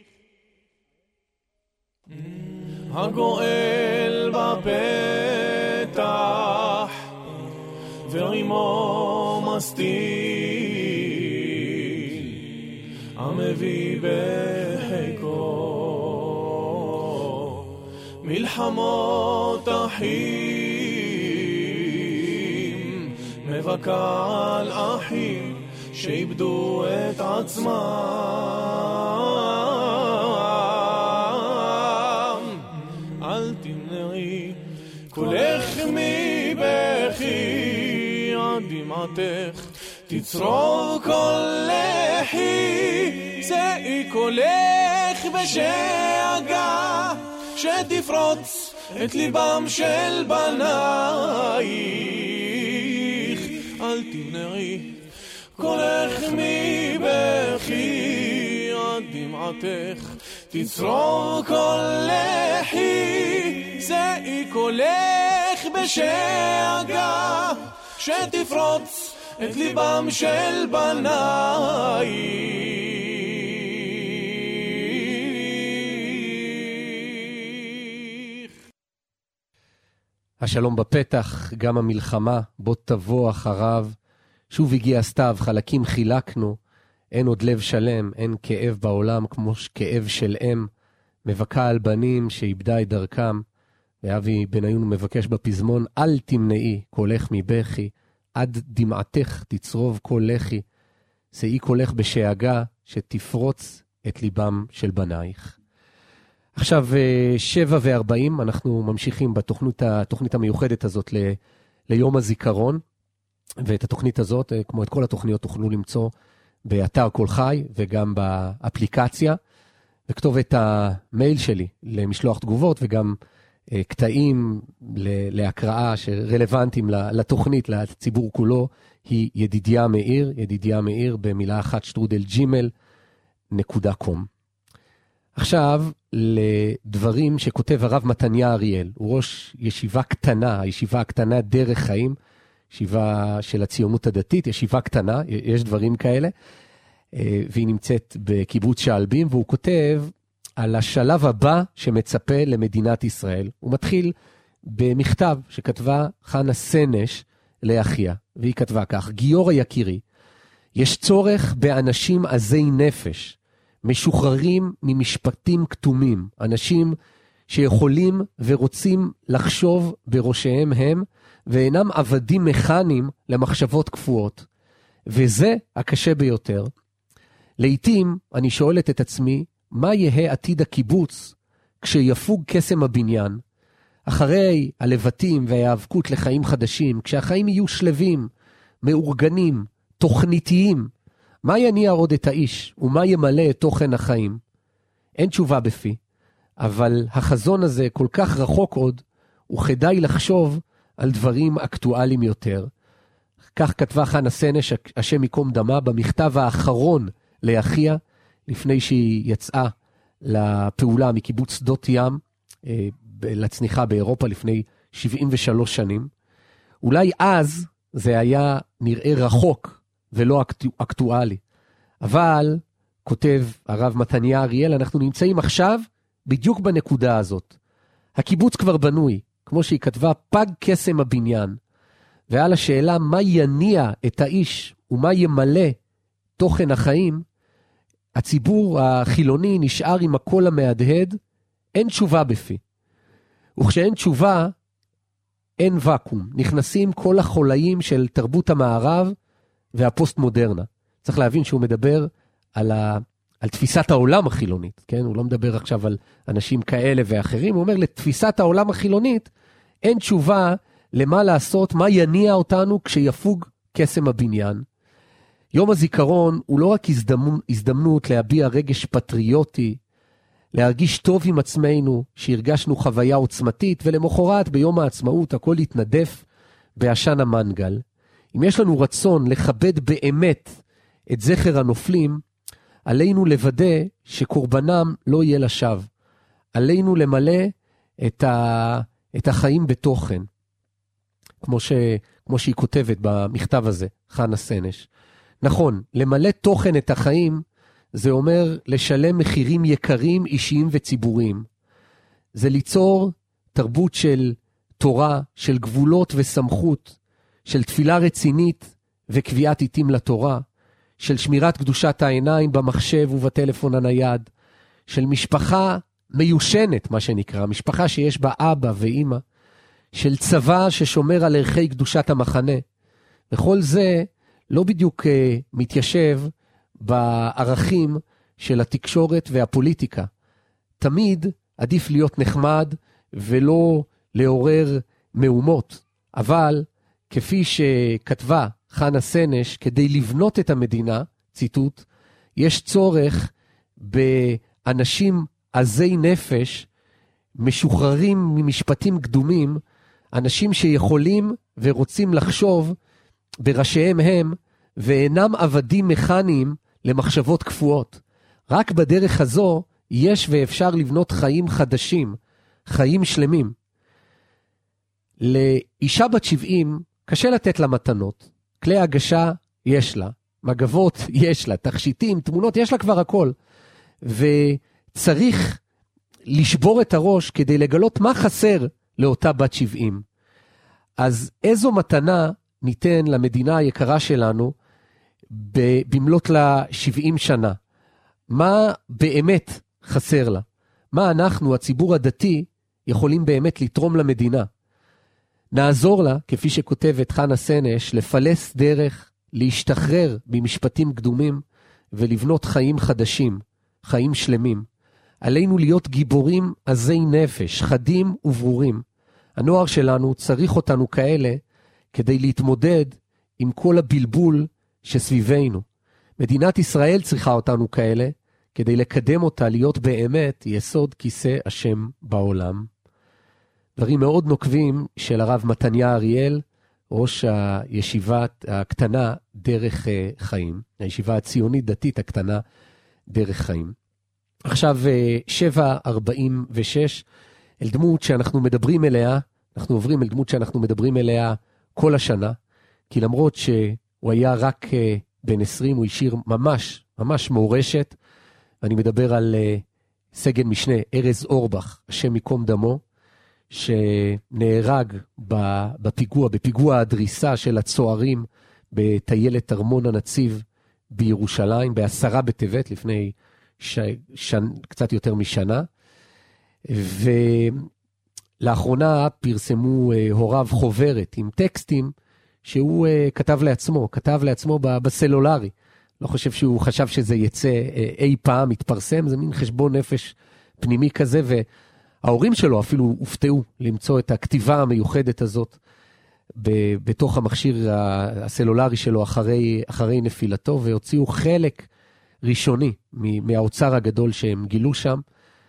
הגואל בפתח ורימו מסתיל, המביא בחיקו מלחמות אחים, מבכה על אחים שאיבדו את עצמם. אל תמנעי קולך מבכי, עד דמעתך תצרור כל לחי, שאי קולך בשאגה, שתפרוץ את ליבם של בנייך. אל תמנעי קולך מבכי, עד דמעתך תצרור כל לחי, שאי קולך בשאגה, שתפרוץ את ליבם של בנייך. השלום בפתח, גם המלחמה, בוא תבוא אחריו. שוב הגיע הסתיו, חלקים חילקנו, אין עוד לב שלם, אין כאב בעולם כמו כאב של אם, מבכה על בנים שאיבדה את דרכם. ואבי בניון מבקש בפזמון, אל תמנעי קולך מבכי, עד דמעתך תצרוב כל לחי, שאי קולך בשאגה, שתפרוץ את ליבם של בנייך. עכשיו 7:40, אנחנו ממשיכים בתוכנית המיוחדת הזאת ליום הזיכרון, ואת התוכנית הזאת, כמו את כל התוכניות, תוכלו למצוא באתר כל חי, וגם באפליקציה, וכתוב את המייל שלי למשלוח תגובות, וגם קטעים להקראה שרלוונטיים לתוכנית, לציבור כולו, היא ידידיה מאיר במילה אחת @gmail.com. עכשיו לדברים שכותב הרב מתניה אריאל, הוא ראש ישיבה קטנה, הישיבה הקטנה דרך חיים, ישיבה של הציונות הדתית, ישיבה קטנה, יש דברים כאלה, והיא נמצאת בקיבוץ שעלבים, והוא כותב על השלב הבא שמצפה למדינת ישראל. הוא מתחיל במכתב שכתבה חנה סנש לאחיה, והיא כתבה כך: גיורא יקירי, יש צורך באנשים עזי נפש, משוחררים ממשפטים כתומים, אנשים שיכולים ורוצים לחשוב בראשיהם הם, ואינם עבדים מכניים למחשבות קפואות. וזה הקשה ביותר. לעתים אני שואלת את עצמי, מה יהיה עתיד הקיבוץ כשיפוג קסם הבניין? אחרי הלבטים וההיאבקות לחיים חדשים, כשהחיים יהיו שלבים, מאורגנים, תוכניתיים, מה יניע עוד את האיש ומה ימלא את תוכן החיים? אין תשובה בפי, אבל החזון הזה כל כך רחוק עוד, וכדאי לחשוב על דברים אקטואליים יותר. כך כתבה חנה סנש, השם יקום דמה, במכתב האחרון לאחיה, לפני שהיא יצאה לפעולה מקיבוץ שדות ים, לצניחה באירופה לפני 73 שנים. אולי אז זה היה נראה רחוק ולא אקטואלי. אבל, כותב הרב מתניה אריאל, אנחנו נמצאים עכשיו בדיוק בנקודה הזאת. הקיבוץ כבר בנוי, כמו שהיא כתבה, פג קסם הבניין. ועל השאלה מה יניע את האיש ומה ימלא תוכן החיים, הציבור החילוני נשאר עם הקול המהדהד, אין תשובה בפי. וכשאין תשובה, אין וקום. נכנסים כל החולאים של תרבות המערב והפוסט מודרנה. צריך להבין שהוא מדבר על תפיסת העולם החילונית. כן? הוא לא מדבר עכשיו על אנשים כאלה ואחרים, הוא אומר לתפיסת העולם החילונית, אין תשובה למה לעשות, מה יניע אותנו כשיפוג קסם הבניין. יום הזיכרון הוא לא רק הזדמנות להביע רגש פטריוטי, להרגיש טוב עם עצמנו שהרגשנו חוויה עוצמתית, ולמחרת ביום העצמאות הכל יתנדף בעשן המנגל. אם יש לנו רצון לכבד באמת את זכר הנופלים, עלינו לוודא שקורבנם לא יהיה לשווא. עלינו למלא את החיים בתוכן. כמו שהיא כותבת במכתב הזה, חנה סנש. נכון, למלא תוכן את החיים, זה אומר לשלם מחירים יקרים, אישיים וציבוריים. זה ליצור תרבות של תורה, של גבולות וסמכות, של תפילה רצינית וקביעת עיתים לתורה, של שמירת קדושת העיניים במחשב ובטלפון הנייד, של משפחה מיושנת, מה שנקרא, משפחה שיש בה אבא ואמא, של צבא ששומר על ערכי קדושת המחנה. וכל זה לא בדיוק מתיישב בערכים של התקשורת והפוליטיקה. תמיד עדיף להיות נחמד ולא לעורר מהומות. אבל כפי שכתבה חנה סנש, כדי לבנות את המדינה, ציטוט, יש צורך באנשים עזי נפש, משוחררים ממשפטים קדומים, אנשים שיכולים ורוצים לחשוב בראשיהם הם, ואינם עבדים מכניים למחשבות קפואות. רק בדרך הזו יש ואפשר לבנות חיים חדשים, חיים שלמים. לאישה בת 70 קשה לתת לה מתנות. כלי הגשה יש לה, מגבות יש לה, תכשיטים, תמונות, יש לה כבר הכל. וצריך לשבור את הראש כדי לגלות מה חסר לאותה בת 70. אז איזו מתנה ניתן למדינה היקרה שלנו במלאת לה 70 שנה? מה באמת חסר לה? מה אנחנו, הציבור הדתי, יכולים באמת לתרום למדינה? נעזור לה, כפי שכותבת חנה סנש, לפלס דרך, להשתחרר במשפטים קדומים ולבנות חיים חדשים, חיים שלמים. עלינו להיות גיבורים עזי נפש, חדים וברורים. הנוער שלנו צריך אותנו כאלה כדי להתמודד עם כל הבלבול שסביבנו. מדינת ישראל צריכה אותנו כאלה כדי לקדם אותה להיות באמת יסוד כיסא השם בעולם. דברים מאוד נוקבים של הרב מתניה אריאל, ראש הישיבה הקטנה דרך חיים, הישיבה הציונית דתית הקטנה דרך חיים. עכשיו 7:46, אל דמות שאנחנו מדברים אליה, אנחנו עוברים אל דמות שאנחנו מדברים אליה כל השנה, כי למרות שהוא היה רק בן 20, הוא השאיר ממש, ממש מורשת. אני מדבר על סגן משנה ארז אורבך, השם מקום דמו, שנהרג בפיגוע הדריסה של הצוערים בטיילת ארמון הנציב בירושלים, ב10 בטבת, לפני קצת יותר משנה. ולאחרונה פרסמו הוריו חוברת עם טקסטים שהוא כתב לעצמו בסלולרי. לא חושב שהוא חשב שזה יצא אי פעם, מתפרסם, זה מין חשבון נפש פנימי כזה, וההורים שלו אפילו הופתעו למצוא את הכתיבה המיוחדת הזאת בתוך המכשיר הסלולרי שלו אחרי נפילתו, והוציאו חלק ראשוני מהאוצר הגדול שהם גילו שם,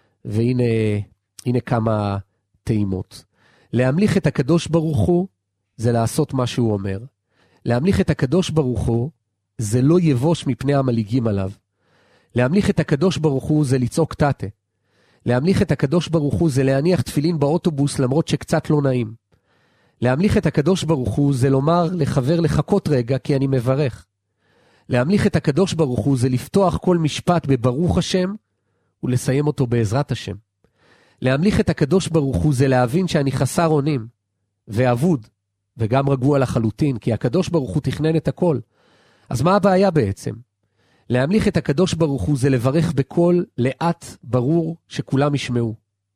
והנה כמה טעימות. להמליך את הקדוש ברוך הוא זה לעשות מה שהוא אומר. להמליך את הקדוש ברוך הוא זה לא יבוש מפני המליגים עליו. להמליך את הקדוש ברוך הוא זה לצעוק תתה. להמליך את הקדוש ברוך הוא זה להניח תפילין באוטובוס למרות שקצת לא נעים. להמליך את הקדוש ברוך הוא זה לומר לחבר לחכות רגע כי אני מברך. להמליך את הקדוש ברוך הוא זה לפתוח כל משפט בברוך השם ולסיים אותו בעזרת השם. להמליך את הקדוש ברוך הוא זה להבין שאני חסר אונים ואבוד וגם רגוע לחלוטין, כי הקדוש ברוך הוא תכנן את הכל. אז מה הבעיה בעצם? להמליך את הקדוש ברוך הוא זה לברך בקול לאט ברור שכולם ישמעו.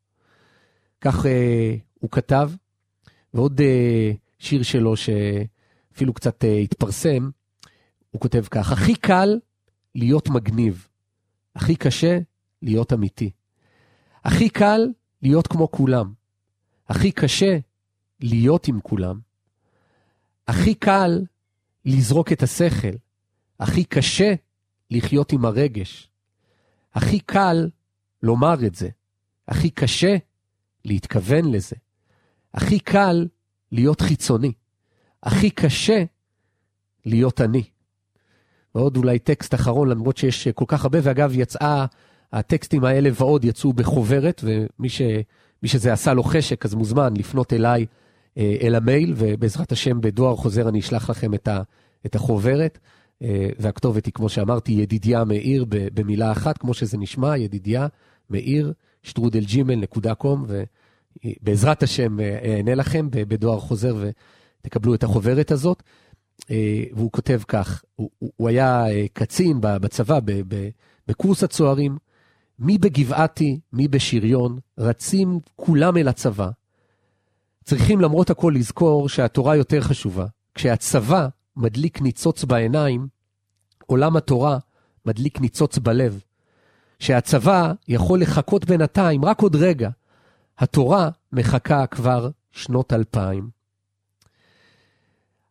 כך הוא כתב, ועוד שיר שלו שאפילו קצת התפרסם, הוא כותב כך: הכי קל להיות מגניב, הכי קשה להיות אמיתי. הכי קל להיות כמו כולם, הכי קשה להיות עם כולם. הכי קל לזרוק את השכל, הכי קשה לחיות עם הרגש. הכי קל לומר את זה, הכי קשה להתכוון לזה. הכי קל להיות חיצוני, הכי קשה להיות אני. ועוד אולי טקסט אחרון, למרות שיש כל כך הרבה, ואגב יצאה, הטקסטים האלה ועוד יצאו בחוברת, ומי שזה עשה לו חשק, אז מוזמן לפנות אליי, אל המייל, ובעזרת השם בדואר חוזר אני אשלח לכם את החוברת, והכתובת היא כמו שאמרתי, ידידיה מאיר במילה אחת, כמו שזה נשמע, ידידיה מאיר, @gmail.com, ובעזרת השם אענה לכם בדואר חוזר ותקבלו את החוברת הזאת. והוא כותב כך, הוא היה קצין בצבא, בקורס הצוערים, מי בגבעתי, מי בשריון, רצים כולם אל הצבא. צריכים למרות הכל לזכור שהתורה יותר חשובה. כשהצבא מדליק ניצוץ בעיניים, עולם התורה מדליק ניצוץ בלב. שהצבא יכול לחכות בינתיים, רק עוד רגע. התורה מחכה כבר שנות 2000.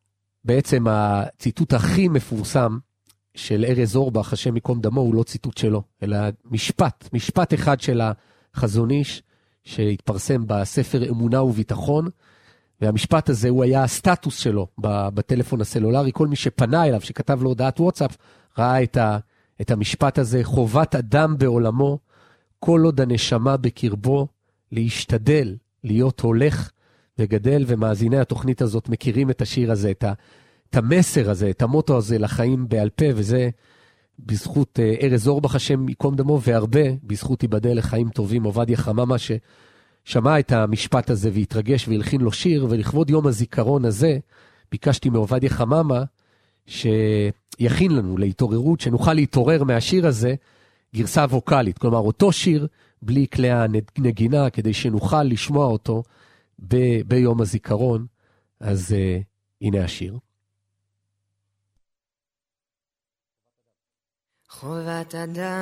בעצם הציטוט הכי מפורסם של ארז אורבך, השם יקום דמו, הוא לא ציטוט שלו, אלא משפט אחד של החזון איש, שהתפרסם בספר אמונה וביטחון, והמשפט הזה הוא היה הסטטוס שלו בטלפון הסלולרי. כל מי שפנה אליו, שכתב לו הודעת וואטסאפ, ראה את המשפט הזה: חובת אדם בעולמו, כל עוד הנשמה בקרבו, להשתדל להיות הולך וגדל. ומאזיני התוכנית הזאת מכירים את השיר הזה, את המסר הזה, את המוטו הזה לחיים בעל פה, וזה בזכות ארז אורבך, השם יקום דמו, והרבה בזכות ייבדל לחיים טובים עובדיה חממה, ששמע את המשפט הזה והתרגש והלחין לו שיר. ולכבוד יום הזיכרון הזה ביקשתי מעובדיה חממה שיכין לנו להתעוררות, שנוכל להתעורר מהשיר הזה גרסה ווקלית, כלומר אותו שיר בלי כלי הנגינה, כדי שנוכל לשמוע אותו ביום הזיכרון. אז הנה השיר. חובת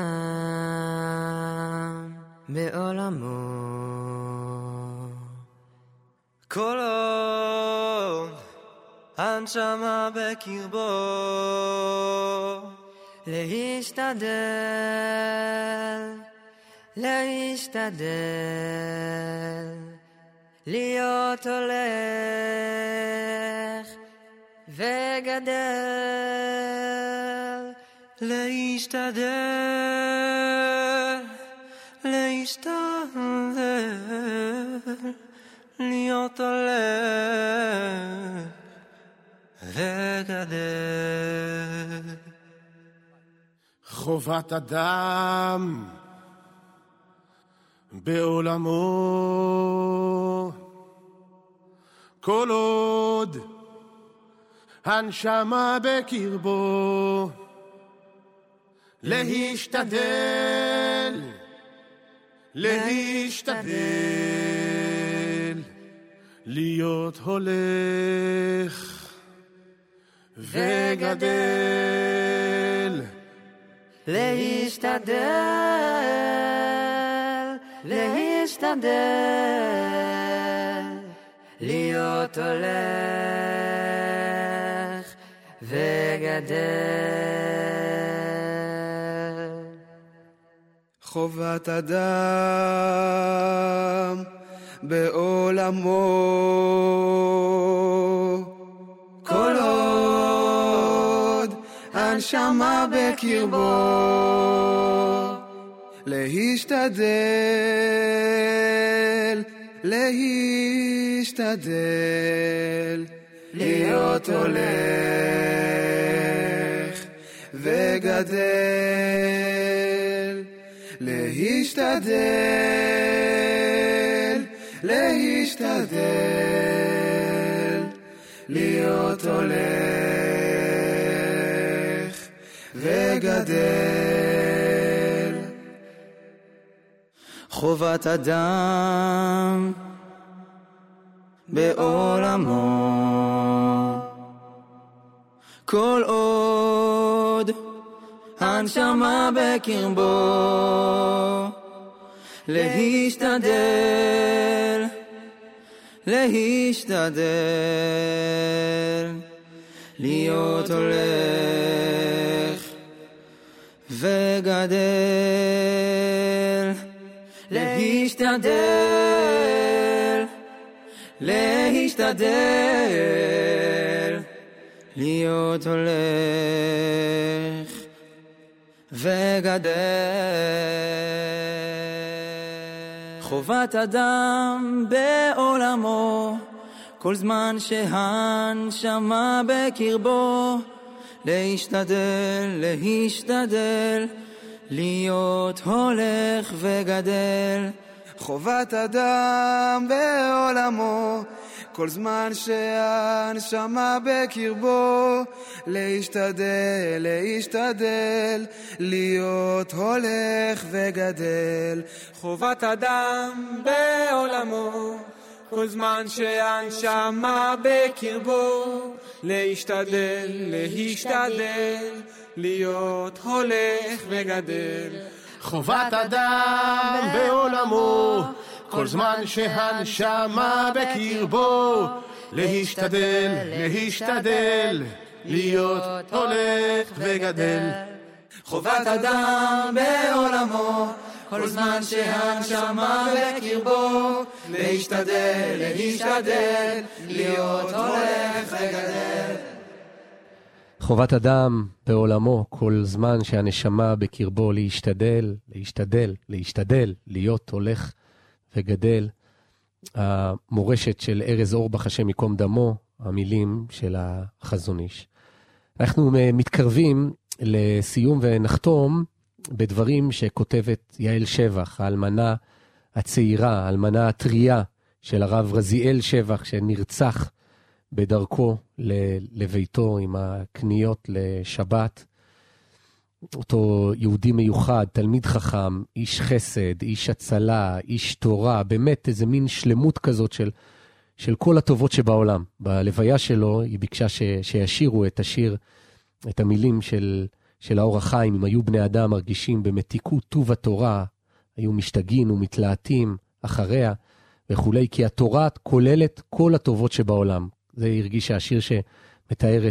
אדם בעולמו, כל עוד הנשמה בקרבו, להשתדל להיות הולך וגדל, להשתדל להיות הולך וגדל. חובת אדם בעולמו, כל עוד הנשמה בקרבו, להשתדל להיות הולך וגדל, להשתדל להיות הולך וגדל. חובת אדם בעולמו, כל עוד הנשמה בקרבו, להשתדל להיות הולך וגדל, להשתדל להיות הולך וגדל. חובת אדם בעולמו, כל עוד הנשמה בקרבו, להשתדל להיות הולך וגדל, להשתדל להיות הולך וגדל. חובת אדם בעולמו, כל זמן שהנשמה בקרבו, להשתדל להיות הולך וגדל. חובת אדם בעולמו, כל זמן שהנשמה בקרבו, להשתדל להיות הולך וגדל. חובת אדם בעולמו, כל זמן שהנשמה בקרבו, להשתדל להיות הולך וגדל. חובת אדם בעולמו, כל זמן שהנשמה בקרבו, להשתדל, להשתדל, להיות הולך וגדל. חובת אדם בעולמו, כל זמן שהנשמה בקרבו, להשתדל, להשתדל, להיות הולך וגדל. חובת אדם בעולמו, כל זמן שהנשמה בקרבו, להשתדל, להשתדל, להשתדל, להיות הולך וגדל. המורשת של ארז אורבך, השם ייקום דמו, המילים של החזון איש. אנחנו מתקרבים לסיום ונחתום בדברים שכותבת יעל שבח, האלמנה הצעירה, האלמנה הטריה של הרב רזיאל שבח, שנרצח בדרכו לביתו עם הקניות לשבת. אותו יהודי מיוחד, תלמיד חכם, איש חסד, איש הצלה, איש תורה, באמת איזה מין שלמות כזאת של כל הטובות שבעולם. בלוויה שלו היא ביקשה שישירו את השיר, את המילים של האור החיים, אם היו בני אדם מרגישים במתיקות טוב התורה, היו משתגעים ומתלהטים אחריה וכולי, כי התורה כוללת כל הטובות שבעולם. זה הרגיש השיר שמתאר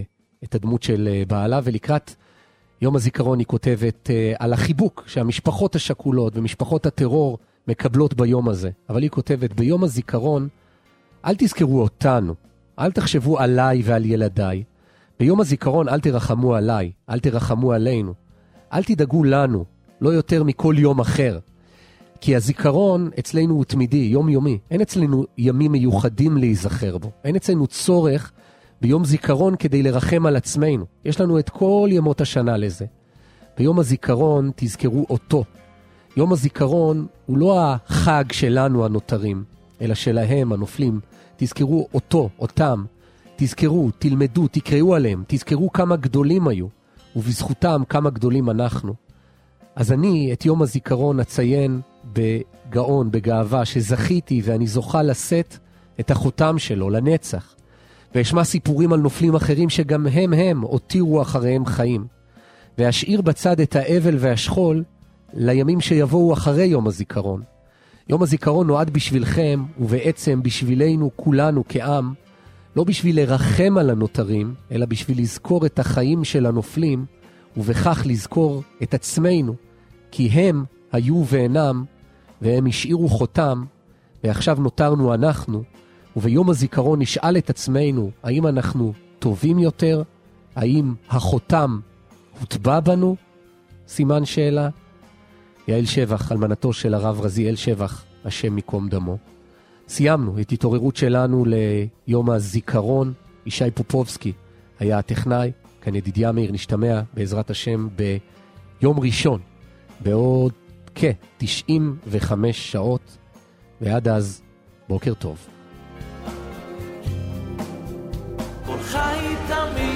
את הדמות של בעלה, ולקראת יום הזיכרון היא כותבת על החיבוק שהמשפחות השכולות ומשפחות הטרור מקבלות ביום הזה. אבל היא כותבת, ביום הזיכרון אל תזכרו אותנו, אל תחשבו עליי ועל ילדיי. ביום הזיכרון אל תרחמו עליי, אל תרחמו עלינו. אל תדאגו לנו, לא יותר מכל יום אחר. כי הזיכרון אצלנו הוא תמידי, יומיומי. אין אצלנו ימים מיוחדים להיזכר בו. אין אצלנו צורך ביום זיכרון כדי לרחם על עצמנו. יש לנו את כל ימות השנה לזה. ביום הזיכרון תזכרו אותו. יום הזיכרון הוא לא החג שלנו הנותרים, אלא שלהם הנופלים. תזכרו אותו, אותם. תזכרו, תלמדו, תקראו עליהם. תזכרו כמה גדולים היו, ובזכותם כמה גדולים אנחנו. אז אני את יום הזיכרון אציין בגאון, בגאווה, שזכיתי ואני זוכה לשאת את החותם שלו לנצח. ואשמע סיפורים על נופלים אחרים שגם הם הותירו אחריהם חיים. ואשאיר בצד את האבל והשכול לימים שיבואו אחרי יום הזיכרון. יום הזיכרון נועד בשבילכם ובעצם בשבילנו כולנו כעם, לא בשביל לרחם על הנותרים, אלא בשביל לזכור את החיים של הנופלים, ובכך לזכור את עצמנו, כי הם היו ואינם, והם השאירו חותם, ועכשיו נותרנו אנחנו, וביום הזיכרון נשאל את עצמנו, האם אנחנו טובים יותר? האם החותם הוטבע בנו? סימן שאלה. יעל שבח, אלמנתו של הרב רזיאל שבח, השם ייקום דמו. סיימנו את התעוררות שלנו ליום הזיכרון. ישי פופובסקי היה הטכנאי, כאן ידידיה מאיר, נשתמע בעזרת השם ביום ראשון, בעוד כ-95 שעות, ועד אז בוקר טוב. כל חי תמיד